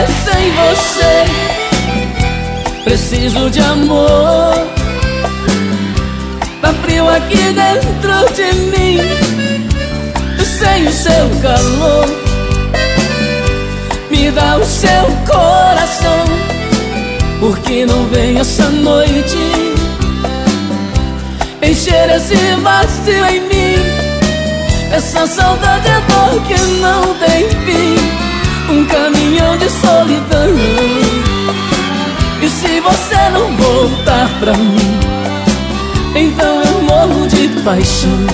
viver sem você. Preciso de amor. Tá frio aqui dentro de mim, sem o seu calor. Me dá o seu coração, porque não vem essa noite encher esse vazio em mim. Essa saudade é dor que não tem fim, um caminhão de solidão. E se você não voltar pra mim, então eu morro de paixão.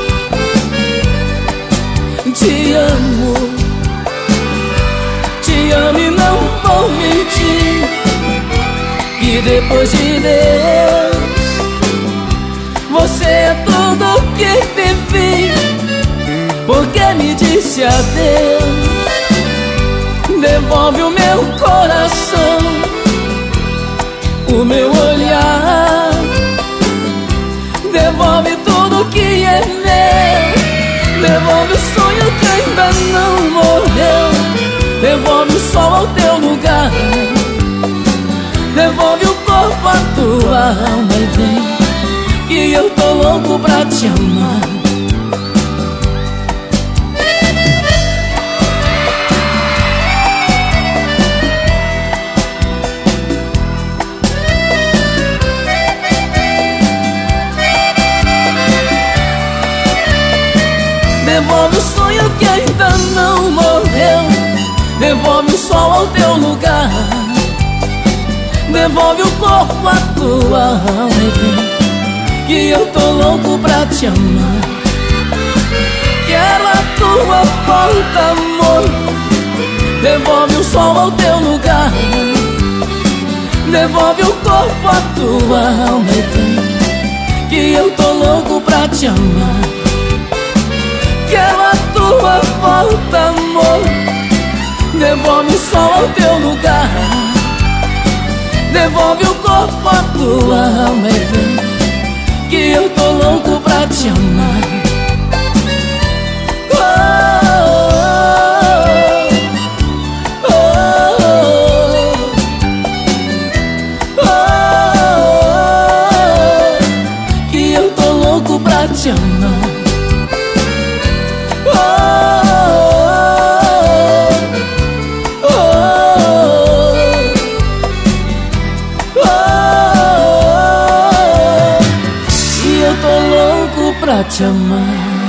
Te amo e não vou mentir, que depois de Deus você é tudo que vivi. Porque me disse adeus, devolve o meu coração, o meu olhar, devolve tudo que é meu. Devolve o sonho que ainda não morreu, devolve o sol ao teu lugar, devolve o corpo à tua alma e vem, que eu tô louco pra te amar. Devolve o sonho que ainda não morreu, devolve o sol ao teu lugar, devolve o corpo à tua alma e vem, que eu tô louco pra te amar. Quero a tua volta, amor, devolve o sol ao teu lugar, devolve o corpo à tua alma e vem, que eu tô louco pra te amar. Quero a tua volta, amor, devolve o sol ao teu lugar, devolve o corpo à tua alma e vem, que eu tô louco pra te amar. Que eu tô louco pra te amar. Pra te amar.